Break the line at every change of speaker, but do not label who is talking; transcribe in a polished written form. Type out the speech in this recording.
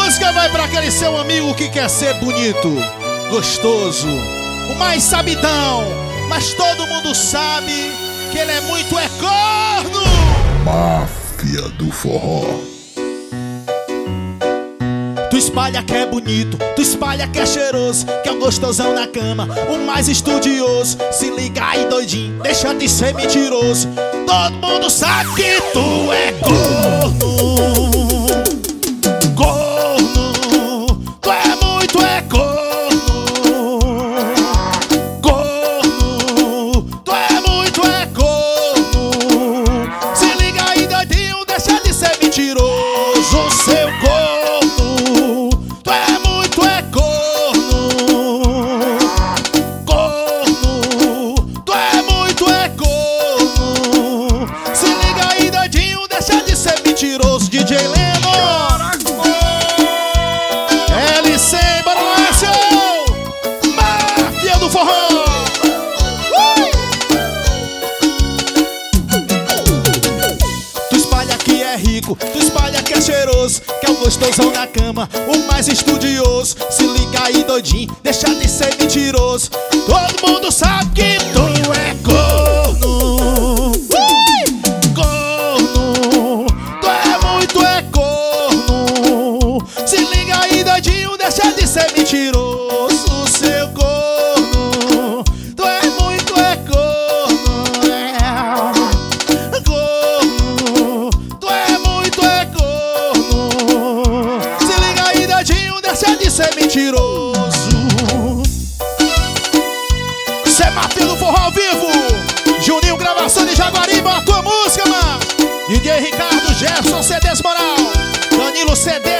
música vai pra aquele seu amigo que quer ser bonito, gostoso, o mais sabidão, mas todo mundo sabe que ele é muito corno.
Máfia do forró.
Tu espalha que é bonito, tu espalha que é cheiroso, que é um gostosão na cama, o mais estudioso. Se liga aí, doidinho, deixa de ser mentiroso. Todo mundo sabe que tu é corno. Corno, tu é muito corno. Corno, tu é muito corno. Se liga aí, doidinho, deixa de ser mentiroso. Seu corno, tu é muito corno. Corno, tu é muito corno. Se liga aí, doidinho, deixa de ser mentiroso. DJ Leno, LC, bora lá, show! Máfia do forró! Tu espalha que é rico, tu espalha que é cheiroso, que é o gostosão na cama, o mais estudioso. Se liga aí, doidinho, deixa de ser mentiroso. Todo mundo sabe que tu é corno. Corno, tu é muito corno. Se liga aí, doidinho, deixa de ser mentiroso. Seu corno, tu é muito corno. Corno, tu é muito corno. Se liga aí, doidinho, deixa de ser mentiroso. Cê é Máfia do forró ao vivo, Juninho gravação de Jaguaribe, a tua música, mano. DJ Ricardo, Jefferson, CDs Moral, Danilo CD,